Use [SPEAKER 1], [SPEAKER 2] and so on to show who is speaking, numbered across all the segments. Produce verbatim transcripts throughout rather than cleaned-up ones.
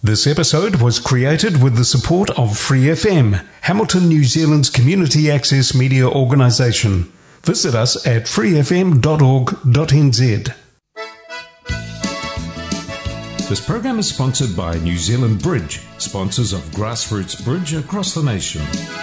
[SPEAKER 1] This episode was created with the support of Free F M, Hamilton, New Zealand's community access media organisation. Visit us at free f m dot org dot n z. This program is sponsored by New Zealand Bridge, sponsors of grassroots bridge across the nation.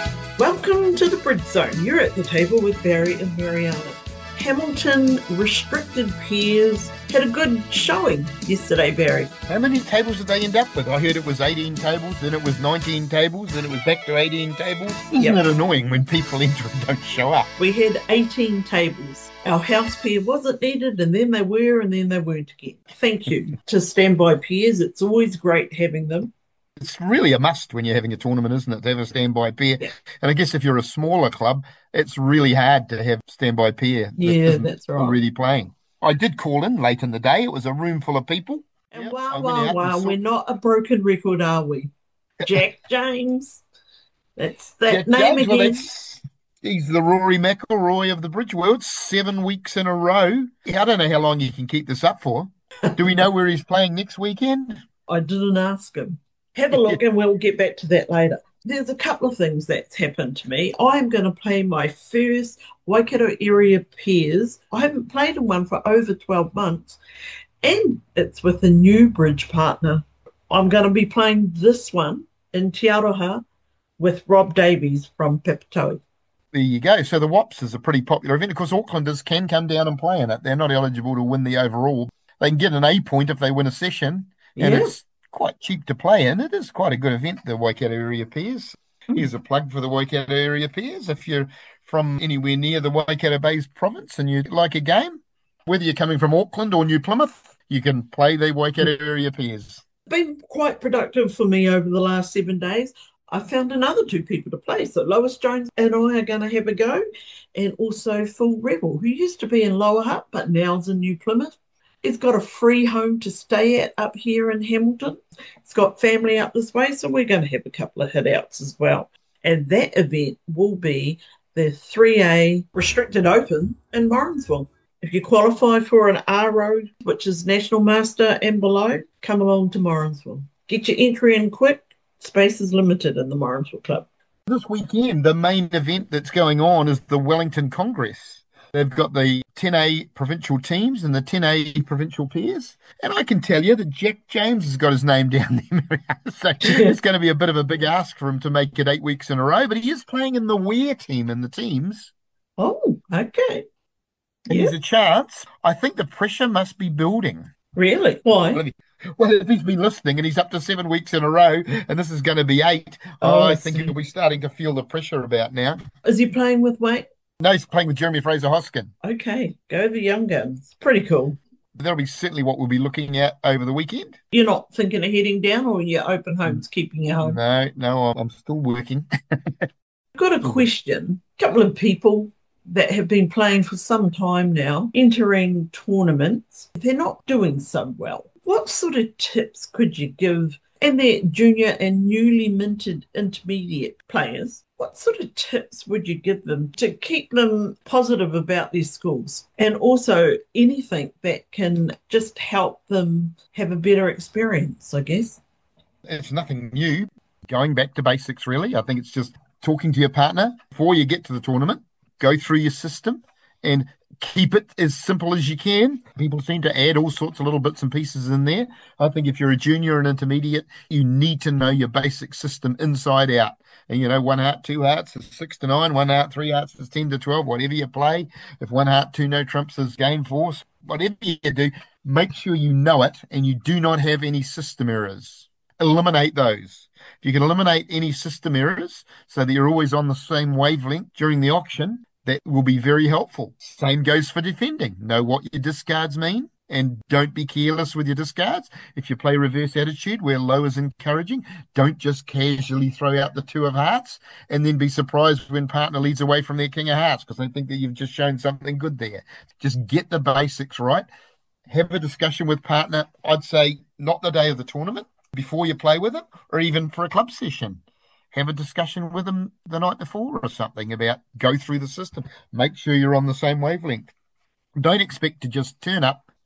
[SPEAKER 2] Welcome to the Bridge Zone. You're at the table with Barry and Mariana. Hamilton restricted peers had a good showing yesterday, Barry.
[SPEAKER 3] How many tables did they end up with? I heard it was eighteen tables, then it was nineteen tables, then it was back to eighteen tables. Isn't
[SPEAKER 2] Yep.
[SPEAKER 3] it annoying when people enter and don't show up?
[SPEAKER 2] We had eighteen tables. Our house pair wasn't needed, and then they were, and then they weren't again. Thank you to standby peers. It's always great having them.
[SPEAKER 3] It's really a must when you're having a tournament, isn't it, to have a standby pair?
[SPEAKER 2] Yeah.
[SPEAKER 3] And I guess if you're a smaller club, it's really hard to have standby pair that
[SPEAKER 2] Yeah,
[SPEAKER 3] isn't
[SPEAKER 2] that's right.
[SPEAKER 3] already playing. I did call in late in the day. It was a room full of people.
[SPEAKER 2] And
[SPEAKER 3] Yep,
[SPEAKER 2] wow,
[SPEAKER 3] I went
[SPEAKER 2] wow,
[SPEAKER 3] out and
[SPEAKER 2] wow,
[SPEAKER 3] saw-
[SPEAKER 2] we're not a broken record, are we? Jack James. That's that
[SPEAKER 3] Jack
[SPEAKER 2] name
[SPEAKER 3] James, well,
[SPEAKER 2] again.
[SPEAKER 3] that's- he's the Rory McIlroy of the bridge world, seven weeks in a row. I don't know how long he can keep this up for. Do we know where he's playing next weekend?
[SPEAKER 2] I didn't ask him. Have a look and we'll get back to that later. There's a couple of things that's happened to me. I am going to play my first Waikato area pairs. I haven't played in one for over twelve months, and it's with a new bridge partner. I'm going to be playing this one in Te Aroha with Rob Davies from Papatoetoe.
[SPEAKER 3] There you go. So the W A P S is a pretty popular event. Of course, Aucklanders can come down and play in it. They're not eligible to win the overall. They can get an A point if they win a session, and
[SPEAKER 2] Yeah.
[SPEAKER 3] it's quite cheap to play in. It is quite a good event, the Waikato Area Pairs.
[SPEAKER 2] Mm.
[SPEAKER 3] Here's a plug for the Waikato Area Pairs. If you're from anywhere near the Waikato Bays province and you like a game, whether you're coming from Auckland or New Plymouth, you can play the Waikato Area Pairs.
[SPEAKER 2] Been quite productive for me over the last seven days. I found another two people to play. So Lois Jones and I are going to have a go. And also Phil Rebel, who used to be in Lower Hutt, but now's in New Plymouth. He's got a free home to stay at up here in Hamilton. He's got family up this way, so we're going to have a couple of hit-outs as well. And that event will be the three A Restricted Open in Morrinsville. If you qualify for an R O, which is National Master and below, come along to Morrinsville. Get your entry in quick. Space is limited in the Morrinsville Club.
[SPEAKER 3] This weekend, the main event that's going on is the Wellington Congress. They've got the ten A provincial teams and the ten A provincial pairs. And I can tell you that Jack James has got his name down there. So it's going to be a bit of a big ask for him to make it eight weeks in a row. But he is playing in the Ware team in the teams.
[SPEAKER 2] Oh, okay.
[SPEAKER 3] And
[SPEAKER 2] Yeah.
[SPEAKER 3] there's a chance. I think the pressure must be building.
[SPEAKER 2] Really? Why?
[SPEAKER 3] Well, if, well, if he's been listening and he's up to seven weeks in a row and this is going to be eight,
[SPEAKER 2] Oh,
[SPEAKER 3] I
[SPEAKER 2] I
[SPEAKER 3] think
[SPEAKER 2] see.
[SPEAKER 3] he'll be starting to feel the pressure about now.
[SPEAKER 2] Is he playing with Wayne?
[SPEAKER 3] No, he's playing with Jeremy Fraser Hoskin.
[SPEAKER 2] Okay, go the young guns. Pretty cool.
[SPEAKER 3] That'll be certainly what we'll be looking at over the weekend.
[SPEAKER 2] You're not thinking of heading down, or your open home's keeping you home?
[SPEAKER 3] No, no, I'm still working.
[SPEAKER 2] I've got a question. A couple of people that have been playing for some time now, entering tournaments, they're not doing so well. What sort of tips could you give? And they're junior and newly minted intermediate players. What sort of tips would you give them to keep them positive about their schools? And also anything that can just help them have a better experience, I guess.
[SPEAKER 3] It's nothing new. Going back to basics, really. I think it's just talking to your partner before you get to the tournament. Go through your system and keep it as simple as you can. People seem to add all sorts of little bits and pieces in there. I think if you're a junior and intermediate, you need to know your basic system inside out. And, you know, one heart, two hearts is six to nine, one heart, three hearts is ten to twelve, whatever you play. If one heart, two no trumps is game force, whatever you do, make sure you know it and you do not have any system errors. Eliminate those. If you can eliminate any system errors so that you're always on the same wavelength during the auction, that will be very helpful. Same goes for defending. Know what your discards mean and don't be careless with your discards. If you play reverse attitude where low is encouraging, don't just casually throw out the two of hearts and then be surprised when partner leads away from their king of hearts because they think that you've just shown something good there. Just get the basics right. Have a discussion with partner. I'd say not the day of the tournament, before you play with them, or even for a club session. Have a discussion with them the night before or something about go through the system. Make sure you're on the same wavelength. Don't expect to just turn up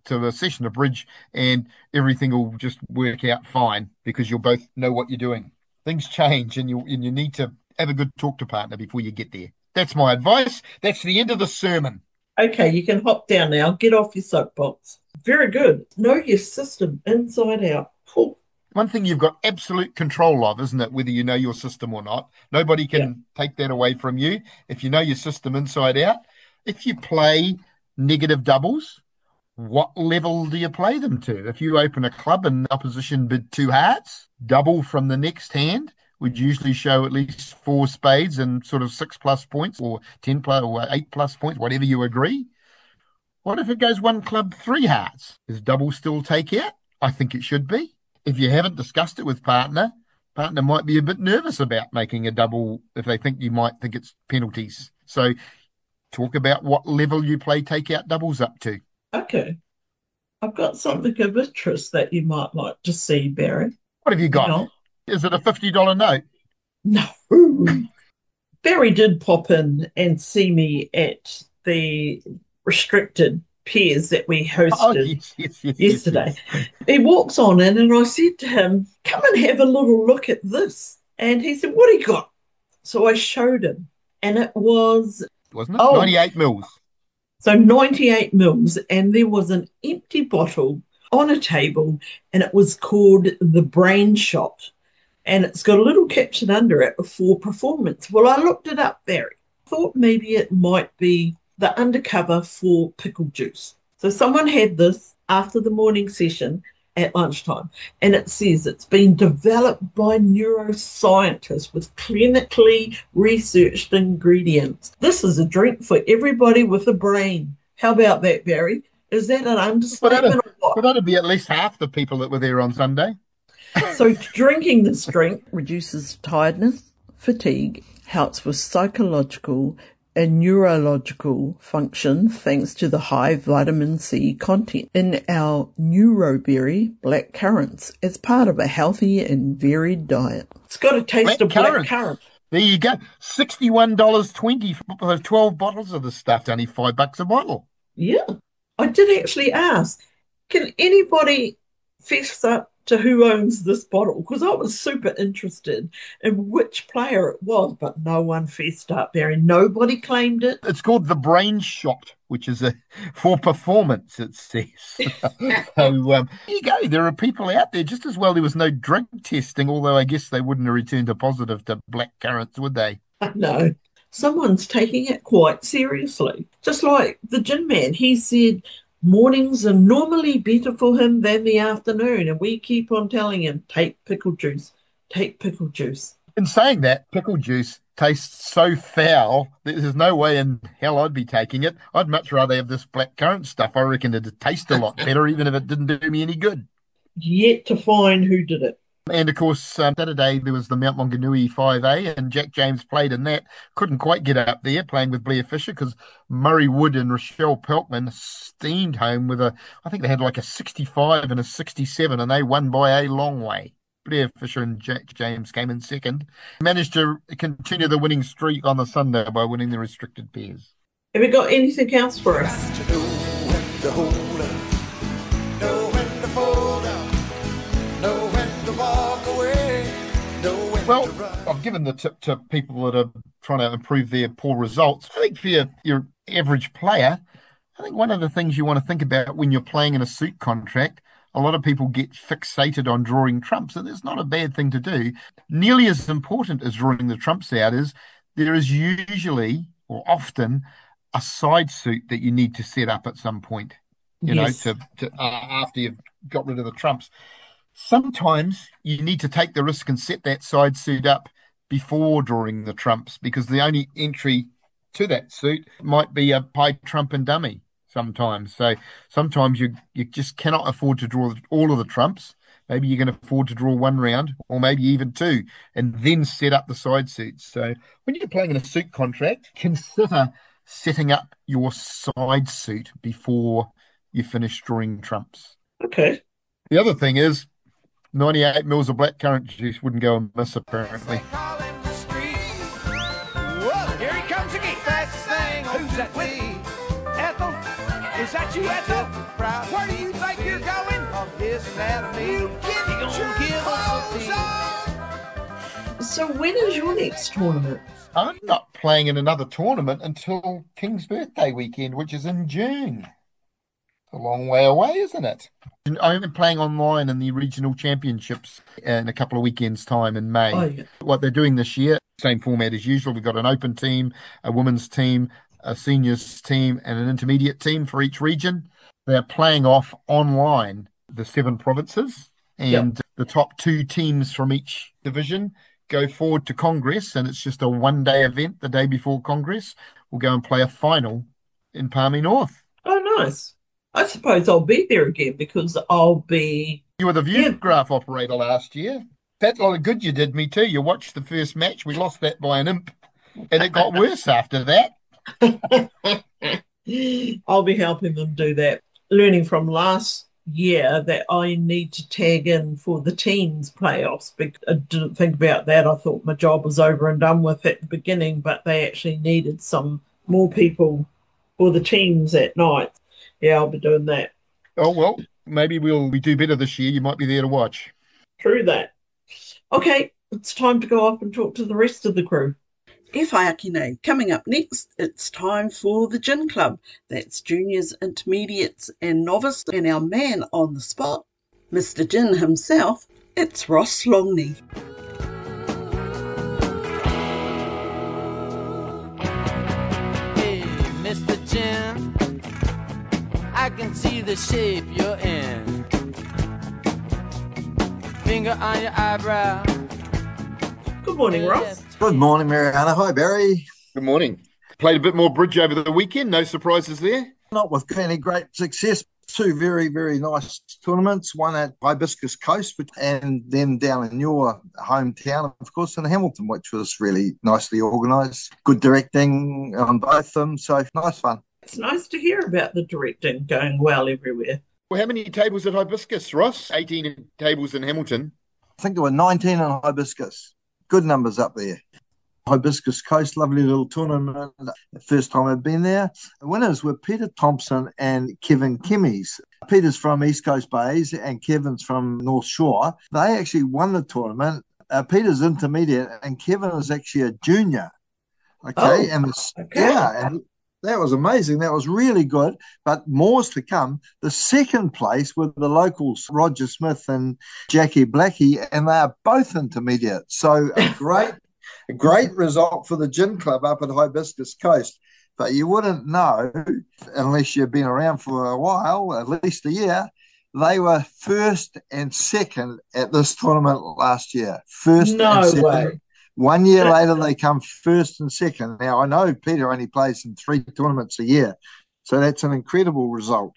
[SPEAKER 3] to a session of bridge and everything will just work out fine because you'll both know what you're doing. Things change and you and you need to have a good talk to partner before you get there. That's my advice. That's the end of the sermon.
[SPEAKER 2] Okay, you can hop down now. Get off your soapbox. Very good. Know your system inside out. Cool.
[SPEAKER 3] One thing you've got absolute control of, isn't it, whether you know your system or not? Nobody can yeah. take that away from you. If you know your system inside out, if you play negative doubles, what level do you play them to? If you open a club and the opposition bid two hearts, double from the next hand would usually show at least four spades and sort of six plus points or ten plus or eight plus points, whatever you agree. What if it goes one club, three hearts? Is double still take out? I think it should be. If you haven't discussed it with partner, partner might be a bit nervous about making a double if they think you might think it's penalties. So talk about what level you play take-out doubles up to.
[SPEAKER 2] Okay. I've got something of interest that you might like to see, Barry.
[SPEAKER 3] What have you got?
[SPEAKER 2] You know?
[SPEAKER 3] Is it a fifty dollars note?
[SPEAKER 2] No. Barry did pop in and see me at the restricted pairs that we hosted
[SPEAKER 3] oh, yes, yes, yes,
[SPEAKER 2] yesterday.
[SPEAKER 3] Yes, yes.
[SPEAKER 2] He walks on in and I said to him, come and have a little look at this. And he said, what do you got? So I showed him and it was...
[SPEAKER 3] Wasn't it? Oh, ninety-eight mils.
[SPEAKER 2] So ninety-eight mils and there was an empty bottle on a table and it was called the Brain Shot. And it's got a little caption under it for performance. Well, I looked it up, Barry. Thought maybe it might be the undercover for pickle juice. So someone had this after the morning session at lunchtime, and it says it's been developed by neuroscientists with clinically researched ingredients. This is a drink for everybody with a brain. How about that, Barry? Is that an understatement
[SPEAKER 3] well,
[SPEAKER 2] or what?
[SPEAKER 3] Well, that'd be at least half the people that were there on Sunday.
[SPEAKER 2] So drinking this drink reduces tiredness, fatigue, helps with psychological and neurological function thanks to the high vitamin C content in our Neuroberry black currants as part of a healthy and varied diet. It's got a taste black of black currant. currant.
[SPEAKER 3] There you go. sixty-one dollars twenty for twelve bottles of the stuff, only five bucks a bottle.
[SPEAKER 2] Yeah. I did actually ask, can anybody fess up to who owns this bottle? Because I was super interested in which player it was, but no one fessed up, Barry. Nobody claimed it.
[SPEAKER 3] It's called the Brain Shot, which is a for performance, it says. so um, there you go. There are people out there, just as well there was no drug testing, although I guess they wouldn't have returned a positive to black currants, would they?
[SPEAKER 2] No. Someone's taking it quite seriously. Just like the gin man, he said mornings are normally better for him than the afternoon, and we keep on telling him, take pickle juice, take pickle juice.
[SPEAKER 3] In saying that, pickle juice tastes so foul that there's no way in hell I'd be taking it. I'd much rather have this black currant stuff. I reckon it'd taste a lot better, even if it didn't do me any good.
[SPEAKER 2] Yet to find who did it.
[SPEAKER 3] And, of course, um, Saturday there was the Mount Maunganui five A, and Jack James played in that. Couldn't quite get up there playing with Blair Fisher because Murray Wood and Rochelle Pelkman steamed home with a, I think they had like a sixty-five and a sixty-seven, and they won by a long way. Blair Fisher and Jack James came in second. Managed to continue the winning streak on the Sunday by winning the restricted pairs.
[SPEAKER 2] Have you got anything else for us?
[SPEAKER 3] Well, I've given the tip to people that are trying to improve their poor results. I think for your, your average player, I think one of the things you want to think about when you're playing in a suit contract, a lot of people get fixated on drawing trumps, and it's not a bad thing to do. Nearly as important as drawing the trumps out is there is usually or often a side suit that you need to set up at some point, you yes. know, to, to uh, after you've got rid of the trumps. Sometimes you need to take the risk and set that side suit up before drawing the trumps, because the only entry to that suit might be a high trump and dummy sometimes. So sometimes you you just cannot afford to draw all of the trumps. Maybe you can afford to draw one round or maybe even two and then set up the side suits. So when you're playing in a suit contract, consider setting up your side suit before you finish drawing trumps.
[SPEAKER 2] Okay.
[SPEAKER 3] The other thing is, ninety-eight mils of blackcurrant juice wouldn't go amiss, apparently.
[SPEAKER 4] Whoa, here he comes again. Fastest thing, who's that with? Ethel, is Is that you, Ethel? Where do you think you're going? You get your clothes on.
[SPEAKER 2] So when is your next tournament?
[SPEAKER 3] I'm not playing in another tournament until King's birthday weekend, which is in June. A long way away, isn't it? I'm playing online in the regional championships in a couple of weekends' time in May.
[SPEAKER 2] Oh, yeah.
[SPEAKER 3] What they're doing this year, same format as usual. We've got an open team, a women's team, a seniors team, and an intermediate team for each region. They're playing off online the seven provinces, and
[SPEAKER 2] Yep.
[SPEAKER 3] the top two teams from each division go forward to Congress, and it's just a one-day event the day before Congress. We'll go and play a final in Palmy North.
[SPEAKER 2] Oh, nice. I suppose I'll be there again because I'll be.
[SPEAKER 3] You were the
[SPEAKER 2] Yeah.
[SPEAKER 3] Viewgraph operator last year. That's a lot of good you did me too. You watched the first match. We lost that by an imp, and it got worse after that.
[SPEAKER 2] I'll be helping them do that. Learning from last year that I need to tag in for the teams playoffs. Because I didn't think about that. I thought my job was over and done with at the beginning, but they actually needed some more people for the teams at night. Yeah, I'll be doing that.
[SPEAKER 3] Oh, well, maybe we'll we do better this year. You might be there to watch.
[SPEAKER 2] True that. Okay, it's time to go up and talk to the rest of the crew.
[SPEAKER 5] E whaiakine. Coming up next, it's time for the Gin Club. That's juniors, intermediates and novice. And our man on the spot, Mister Gin himself, it's Ross Longley.
[SPEAKER 6] Hey, Mister Gin, I can see the shape you're in. Finger on your eyebrow.
[SPEAKER 2] Good morning, Ross.
[SPEAKER 7] Good morning, Mariana. Hi, Barry.
[SPEAKER 3] Good morning. Played a bit more bridge over the weekend. No surprises there.
[SPEAKER 7] Not with any great success. Two very, very nice tournaments. One at Hibiscus Coast which, and then down in your hometown, of course, in Hamilton, which was really nicely organised. Good directing on both of them. So nice fun.
[SPEAKER 2] It's nice to hear about the directing going well everywhere.
[SPEAKER 3] Well, how many tables at Hibiscus, Ross? eighteen tables in Hamilton.
[SPEAKER 7] I think there were nineteen in Hibiscus. Good numbers up there. Hibiscus Coast, lovely little tournament. The first time I've been there. The winners were Peter Thompson and Kevin Kimmies. Peter's from East Coast Bays and Kevin's from North Shore. They actually won the tournament. Uh, Peter's intermediate and Kevin is actually a junior. Okay,
[SPEAKER 2] Oh,
[SPEAKER 7] and the,
[SPEAKER 2] okay.
[SPEAKER 7] yeah, and that was amazing. That was really good. But more's to come. The second place were the locals, Roger Smith and Jackie Blackie, and they are both intermediate. So a great, a great result for the Gin Club up at Hibiscus Coast. But you wouldn't know, unless you've been around for a while, at least a year, they were first and second at this tournament last year. First
[SPEAKER 2] No
[SPEAKER 7] and second.
[SPEAKER 2] way.
[SPEAKER 7] One year later, they come first and second. Now, I know Peter only plays in three tournaments a year, so that's an incredible result.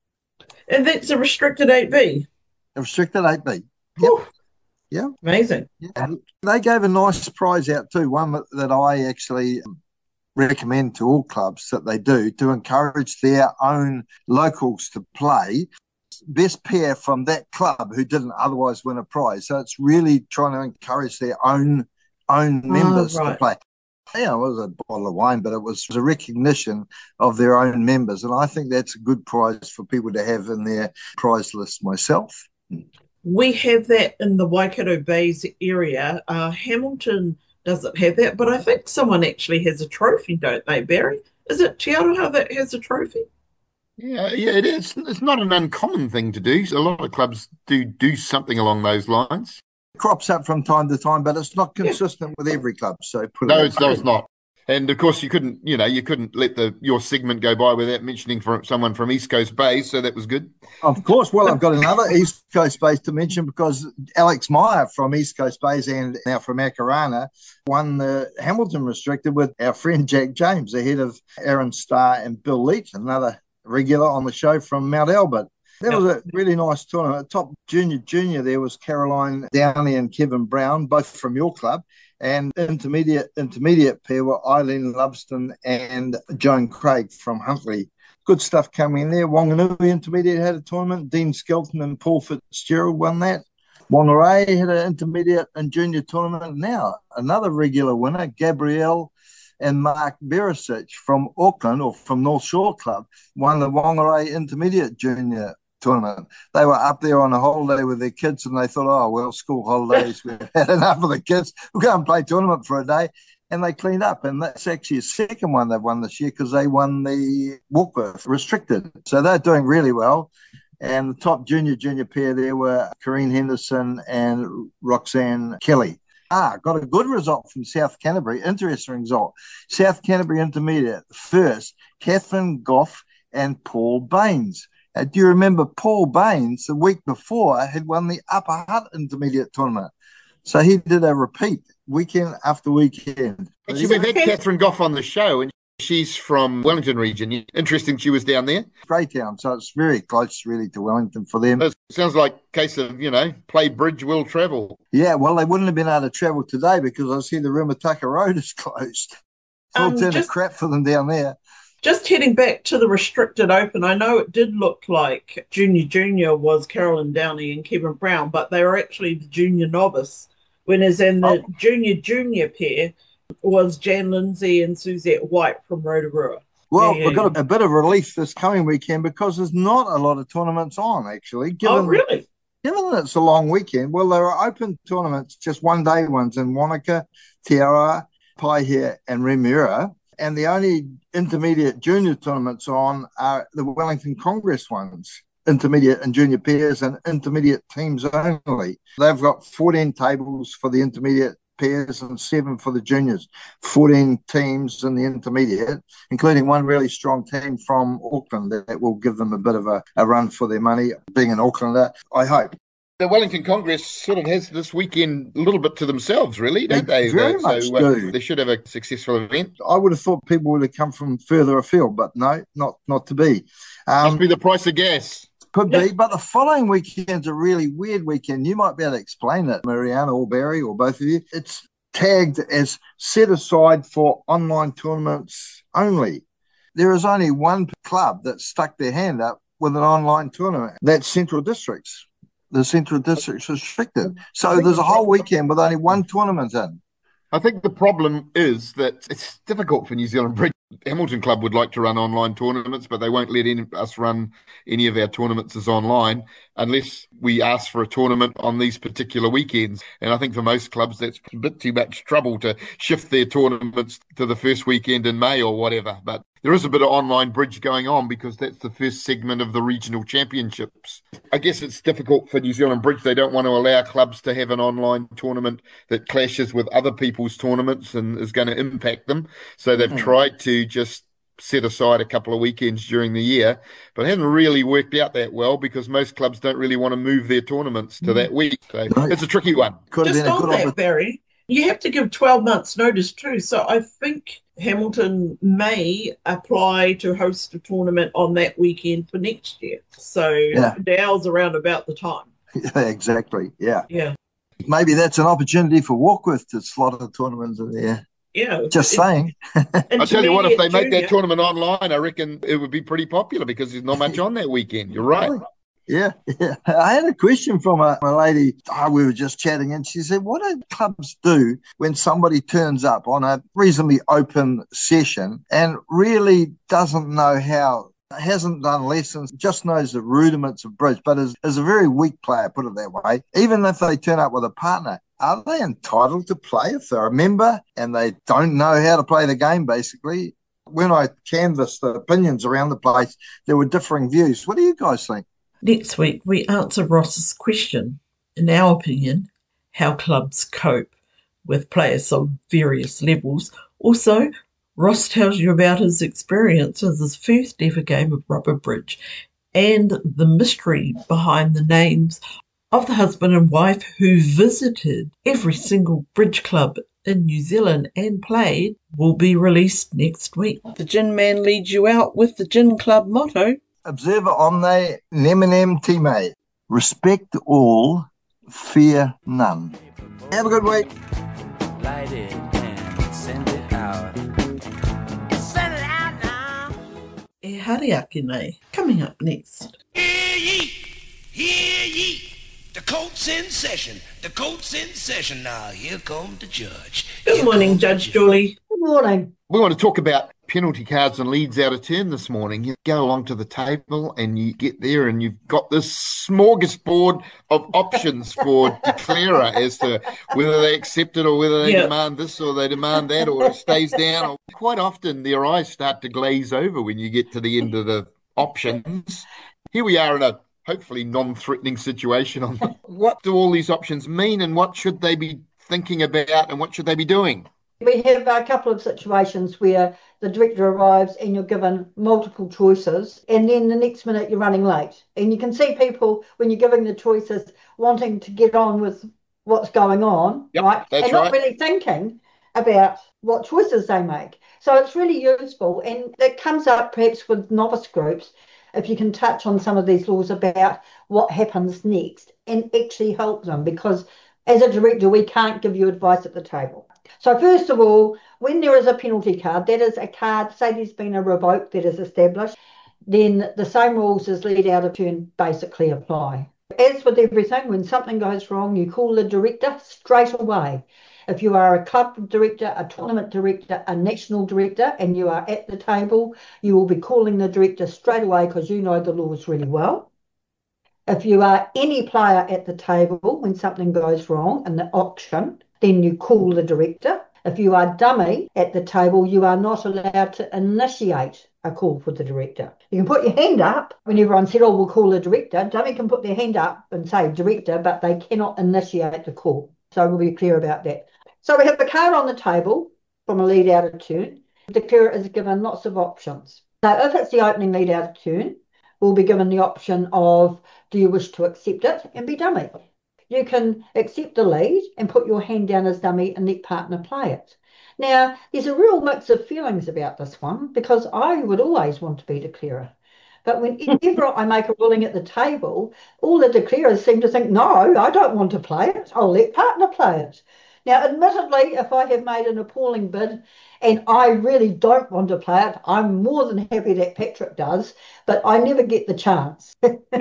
[SPEAKER 2] And that's a restricted eight B.
[SPEAKER 7] A restricted eight B. Yep.
[SPEAKER 2] Whew.
[SPEAKER 7] Yeah.
[SPEAKER 2] Amazing.
[SPEAKER 7] And they gave a nice prize out too, one that, that I actually recommend to all clubs that they do to encourage their own locals to play. Best pair from that club who didn't otherwise win a prize. So it's really trying to encourage their own own members
[SPEAKER 2] right.
[SPEAKER 7] to play. Yeah, it was a bottle of wine, but it was a recognition of their own members. And I think that's a good prize for people to have in their prize list myself.
[SPEAKER 2] We have that in the Waikato Bays area. Uh, Hamilton doesn't have that, but I think someone actually has a trophy, don't they, Barry? Is it Te Aroha that has a trophy?
[SPEAKER 3] Yeah, yeah, it is. It's not an uncommon thing to do. A lot of clubs do do something along those lines.
[SPEAKER 7] It crops up from time to time, but it's not consistent with every club. So put
[SPEAKER 3] No,
[SPEAKER 7] it
[SPEAKER 3] it's, no, it's not. And of course, you couldn't, you know, you couldn't let the your segment go by without mentioning from someone from East Coast Bay. So that was good.
[SPEAKER 7] Of course. Well, I've got another East Coast Bays to mention because Alex Meyer from East Coast Bays and now from Akarana won the Hamilton Restricted with our friend Jack James, ahead of Aaron Starr and Bill Leach, another regular on the show from Mount Albert. That was a really nice tournament. Top junior junior there was Caroline Downey and Kevin Brown, both from your club. And intermediate intermediate pair were Eileen Loveston and Joan Craig from Huntley. Good stuff coming in there. Wanganui Intermediate had a tournament. Dean Skelton and Paul Fitzgerald won that. Whangarei had an intermediate and junior tournament. Now, another regular winner, Gabrielle and Mark Berisic from Auckland, or from North Shore Club, won the Whangarei Intermediate Junior tournament. They were up there on a holiday with their kids, and they thought, oh, well, school holidays, we've had enough of the kids. We'll go and play tournament for a day. And they cleaned up. And that's actually a second one they've won this year, because they won the Warkworth Restricted. So they're doing really well. And the top junior junior pair there were Corrine Henderson and Roxanne Kelly. Ah, got a good result from South Canterbury. Interesting result. South Canterbury Intermediate first, Catherine Goff and Paul Baines. Uh, do you remember Paul Baines, the week before, had won the Upper Hutt Intermediate tournament? So he did a repeat weekend after weekend.
[SPEAKER 3] Actually, we've had Catherine Goff on the show, and she's from Wellington region. Interesting she was down there.
[SPEAKER 7] Greytown, so it's very close really to Wellington for them.
[SPEAKER 3] It sounds like a case of, you know, play bridge, will travel.
[SPEAKER 7] Yeah, well, they wouldn't have been able to travel today because I see the Rimataka Road is closed. It's all
[SPEAKER 2] Um,
[SPEAKER 7] turned
[SPEAKER 2] just-
[SPEAKER 7] to crap for them down there.
[SPEAKER 2] Just heading back to the Restricted Open, I know it did look like Junior Junior was Carolyn Downey and Kevin Brown, but they were actually the Junior Novice, whereas in the
[SPEAKER 7] Oh.
[SPEAKER 2] Junior Junior pair was Jan Lindsay and Suzette White from Rotorua.
[SPEAKER 7] Well,
[SPEAKER 2] Yeah,
[SPEAKER 7] we've got
[SPEAKER 2] yeah.
[SPEAKER 7] a, a bit of relief this coming weekend because there's not a lot of tournaments on, actually. Given,
[SPEAKER 2] Oh, really?
[SPEAKER 7] Given that it's a long weekend, well, there are open tournaments, just one-day ones in Wanaka, Te Aroha, Paihia and Remuera. And the only intermediate junior tournaments on are the Wellington Congress ones, intermediate and junior pairs and intermediate teams only. They've got fourteen tables for the intermediate pairs and seven for the juniors, fourteen teams in the intermediate, including one really strong team from Auckland that will give them a bit of a, a run for their money, being an Aucklander, I hope.
[SPEAKER 3] The Wellington Congress sort of has this weekend a little bit to themselves, really, don't they?
[SPEAKER 7] They very
[SPEAKER 3] Uh,
[SPEAKER 7] much
[SPEAKER 3] so, uh,
[SPEAKER 7] do.
[SPEAKER 3] They should have a successful event.
[SPEAKER 7] I would have thought people would have come from further afield, but no, not not to be. Um,
[SPEAKER 3] Must be the price of gas.
[SPEAKER 7] Could be, but the following weekend's a really weird weekend. You might be able to explain it, Mariana or Barry or both of you. It's tagged as set aside for online tournaments only. There is only one club that stuck their hand up with an online tournament. That's Central Districts. The Central Districts restricted. So there's a whole weekend with only one tournament in.
[SPEAKER 3] I think the problem is that it's difficult for New Zealand Bridge. Hamilton Club would like to run online tournaments, but they won't let any, us run any of our tournaments as online unless we ask for a tournament on these particular weekends. And I think for most clubs, that's a bit too much trouble to shift their tournaments to the first weekend in May or whatever. But there is a bit of online bridge going on because that's the first segment of the regional championships. I guess it's difficult for New Zealand Bridge. They don't want to allow clubs to have an online tournament that clashes with other people's tournaments and is going to impact them. So they've mm. tried to just set aside a couple of weekends during the year, but it hasn't really worked out that well because most clubs don't really want to move their tournaments to mm. that week. So no. It's a tricky one.
[SPEAKER 2] Could Just on that, op- Barry, you have to give twelve months notice too. So I think Hamilton may apply to host a tournament on that weekend for next year. So yeah. now's around about the time.
[SPEAKER 7] Yeah, exactly. Yeah.
[SPEAKER 2] Yeah.
[SPEAKER 7] Maybe that's an opportunity for Warkworth to slot a tournament in there.
[SPEAKER 2] Yeah.
[SPEAKER 7] Just saying.
[SPEAKER 3] I tell you what, if they make junior. that tournament online, I reckon it would be pretty popular because there's not much on that weekend. You're right.
[SPEAKER 7] Yeah, yeah. I had a question from a, a lady. Oh, we were just chatting, and she said, what do clubs do when somebody turns up on a reasonably open session and really doesn't know how, hasn't done lessons, just knows the rudiments of bridge, but is, is a very weak player, put it that way, even if they turn up with a partner? Are they entitled to play if they're a member and they don't know how to play the game, basically? When I canvassed the opinions around the place, there were differing views. What do you guys think?
[SPEAKER 2] Next week, we answer Ross's question, in our opinion, how clubs cope with players of various levels. Also, Ross tells you about his experience with his first ever game of rubber bridge and the mystery behind the names of the husband and wife who visited every single bridge club in New Zealand and played will be released next week. The Gin Man leads you out with the Gin Club motto.
[SPEAKER 7] Observer omne neminem time. Respect all, fear none. Have a good week.
[SPEAKER 6] Light it and send it out. Send it out now.
[SPEAKER 2] E Hariaki nei. Coming up next.
[SPEAKER 8] Hear ye! Hear ye! The court's in session. The court's in session now. Here comes the judge.
[SPEAKER 2] Good
[SPEAKER 8] Here
[SPEAKER 2] morning,
[SPEAKER 8] comes
[SPEAKER 2] Judge
[SPEAKER 8] the
[SPEAKER 2] Julie.
[SPEAKER 5] morning.
[SPEAKER 3] We want to talk about penalty cards and leads out of turn this morning. You go along to the table and you get there and you've got this smorgasbord of options for declarer as to whether they accept it or whether they
[SPEAKER 2] Yeah.
[SPEAKER 3] demand this or they demand that or it stays down. Quite often their eyes start to glaze over when you get to the end of the options. Here we are in a hopefully non-threatening situation on what do all these options mean and what should they be thinking about and what should they be doing?
[SPEAKER 9] We have a couple of situations where the director arrives and you're given multiple choices, and then the next minute you're running late. And you can see people, when you're giving the choices, wanting to get on with what's going on,
[SPEAKER 3] Yep,
[SPEAKER 9] right?
[SPEAKER 3] that's
[SPEAKER 9] and not
[SPEAKER 3] right.
[SPEAKER 9] really thinking about what choices they make. So it's really useful, and it comes up perhaps with novice groups, if you can touch on some of these laws about what happens next and actually help them, because as a director, we can't give you advice at the table. So first of all, when there is a penalty card, that is a card, say there's been a revoke that is established, then the same rules as lead out of turn basically apply. As with everything, when something goes wrong, you call the director straight away. If you are a club director, a tournament director, a national director, and you are at the table, you will be calling the director straight away because you know the laws really well. If you are any player at the table, when something goes wrong in the auction, then you call the director. If you are dummy at the table, you are not allowed to initiate a call for the director. You can put your hand up when everyone said, oh, we'll call the director. Dummy can put their hand up and say director, but they cannot initiate the call. So we'll be clear about that. So we have the card on the table from a lead out of turn. The declarer is given lots of options. So if it's the opening lead out of turn, we'll be given the option of, do you wish to accept it and be dummy? You can accept the lead and put your hand down as dummy and let partner play it. Now, there's a real mix of feelings about this one because I would always want to be declarer. But whenever I make a ruling at the table, all the declarers seem to think, no, I don't want to play it. I'll let partner play it. Now, admittedly, if I have made an appalling bid and I really don't want to play it, I'm more than happy that Patrick does, but I never get the chance.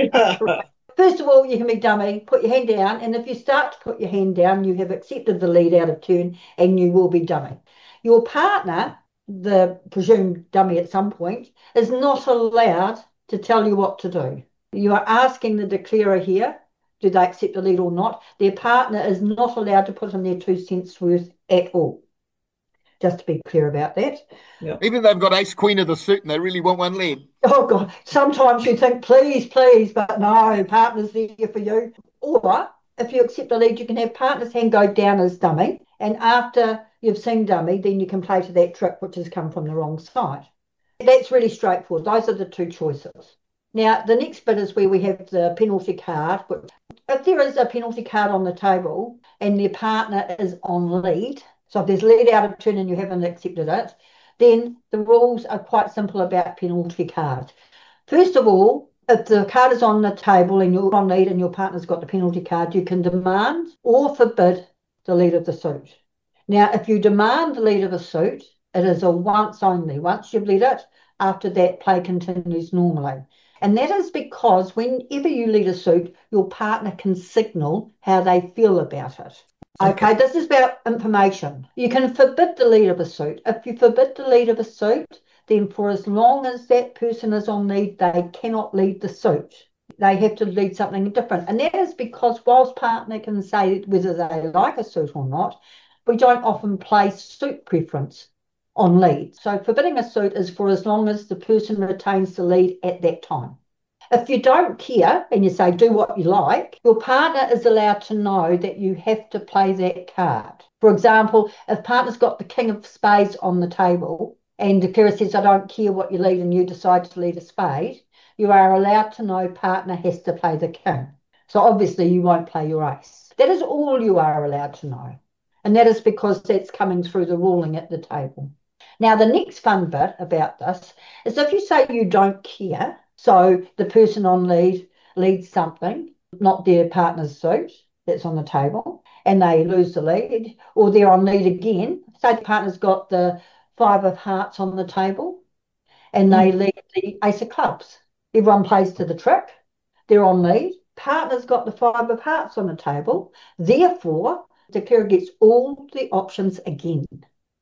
[SPEAKER 9] First of all, you can be dummy, put your hand down, and if you start to put your hand down, you have accepted the lead out of turn and you will be dummy. Your partner, the presumed dummy at some point, is not allowed to tell you what to do. You are asking the declarer here, do they accept the lead or not? Their partner is not allowed to put in their two cents worth at all. Just to be clear about that.
[SPEAKER 2] Yeah.
[SPEAKER 3] Even though they've got ace queen of the suit and they really want one lead.
[SPEAKER 9] Oh, God. Sometimes you think, please, please, but no, partner's there for you. Or if you accept the lead, you can have partner's hand go down as dummy. And after you've seen dummy, then you can play to that trick, which has come from the wrong side. That's really straightforward. Those are the two choices. Now, the next bit is where we have the penalty card. If there is a penalty card on the table and their partner is on lead, so if there's lead out of turn and you haven't accepted it, then the rules are quite simple about penalty cards. First of all, if the card is on the table and you're on lead and your partner's got the penalty card, you can demand or forbid the lead of the suit. Now, if you demand the lead of a suit, it is a once only. Once you've led it, after that, play continues normally. And that is because whenever you lead a suit, your partner can signal how they feel about it. Okay, this is about information. You can forbid the lead of a suit. If you forbid the lead of a suit, then for as long as that person is on lead, they cannot lead the suit. They have to lead something different. And that is because whilst partner can say whether they like a suit or not, we don't often place suit preference on lead. So forbidding a suit is for as long as the person retains the lead at that time. If you don't care and you say do what you like, your partner is allowed to know that you have to play that card. For example, if partner's got the king of spades on the table and declarer says I don't care what you lead and you decide to lead a spade, you are allowed to know partner has to play the king. So obviously you won't play your ace. That is all you are allowed to know. And that is because that's coming through the ruling at the table. Now, the next fun bit about this is if you say you don't care, so the person on lead leads something, not their partner's suit that's on the table, and they lose the lead, or they're on lead again. Say the partner's got the five of hearts on the table, and they lead the ace of clubs. Everyone plays to the trick. They're on lead. Partner's got the five of hearts on the table. Therefore, the declarer gets all the options again.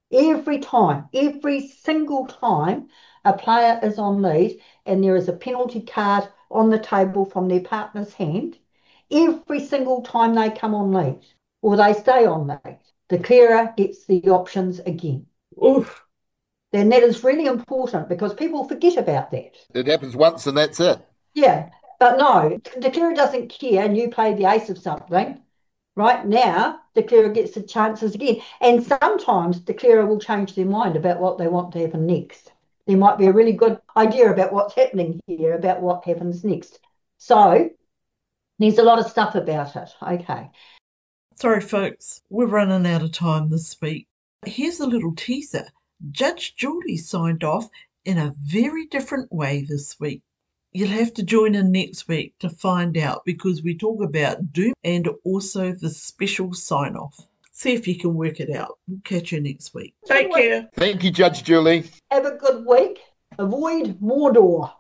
[SPEAKER 9] Every time, every single time a player is on lead and there is a penalty card on the table from their partner's hand, every single time they come on lead or they stay on lead, the clearer gets the options again.
[SPEAKER 2] Oof.
[SPEAKER 9] Then that is really important because people forget about that.
[SPEAKER 3] It happens once and that's it.
[SPEAKER 9] Yeah, but no, the clearer doesn't care and you play the ace of something. Right now, the clearer gets the chances again. And sometimes the clearer will change their mind about what they want to happen next. There might be a really good idea about what's happening here, about what happens next. So there's a lot of stuff about it. Okay.
[SPEAKER 2] Sorry, folks, we're running out of time this week. Here's a little teaser. Judge Geordie signed off in a very different way this week. You'll have to join in next week to find out because we talk about Doom and also the special sign-off. See if you can work it out. We'll catch you next week. Take care.
[SPEAKER 3] Thank you, Judge Julie.
[SPEAKER 9] Have a good week. Avoid Mordor.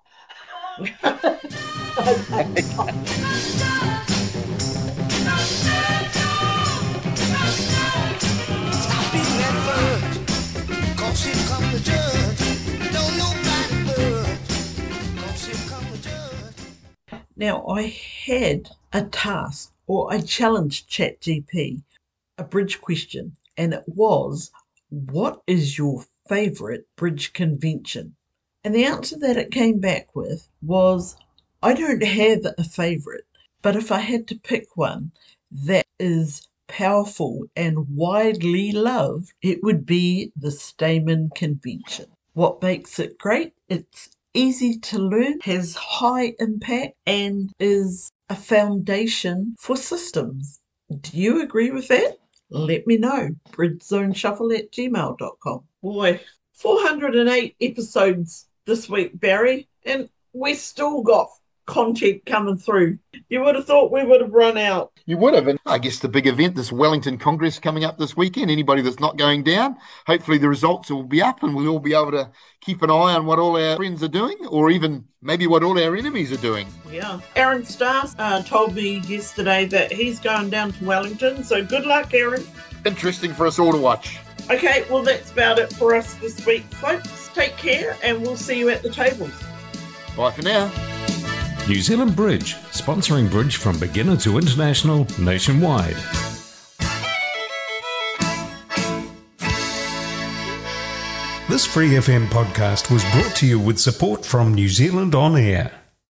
[SPEAKER 8] Stop beating that bird, 'cause here come the judge. Don't nobody budge, 'cause here come the judge.
[SPEAKER 2] Now, I had a task or I challenged ChatGPT, a bridge question, and it was, what is your favourite bridge convention? And the answer that it came back with was, I don't have a favourite, but if I had to pick one that is powerful and widely loved, it would be the Stayman Convention. What makes it great? It's easy to learn, has high impact, and is a foundation for systems. Do you agree with that? Let me know. bridgezoneshuffle at gmail dot com. Boy, four hundred eight episodes this week, Barry, and we still got content coming through. You would have thought we would have run out.
[SPEAKER 3] You would have. And I guess the big event, this Wellington Congress coming up this weekend, anybody that's not going down, hopefully the results will be up and we'll all be able to keep an eye on what all our friends are doing or even maybe what all our enemies are doing.
[SPEAKER 2] Yeah. Aaron Stars uh, told me yesterday that he's going down to Wellington, so good luck, Aaron.
[SPEAKER 3] Interesting for us all to watch.
[SPEAKER 2] Okay, well, that's about it for us this week, folks. Take care and we'll see you at the tables.
[SPEAKER 3] Bye for now.
[SPEAKER 1] New Zealand Bridge, sponsoring bridge from beginner to international nationwide. This Free F M podcast was brought to you with support from New Zealand On Air.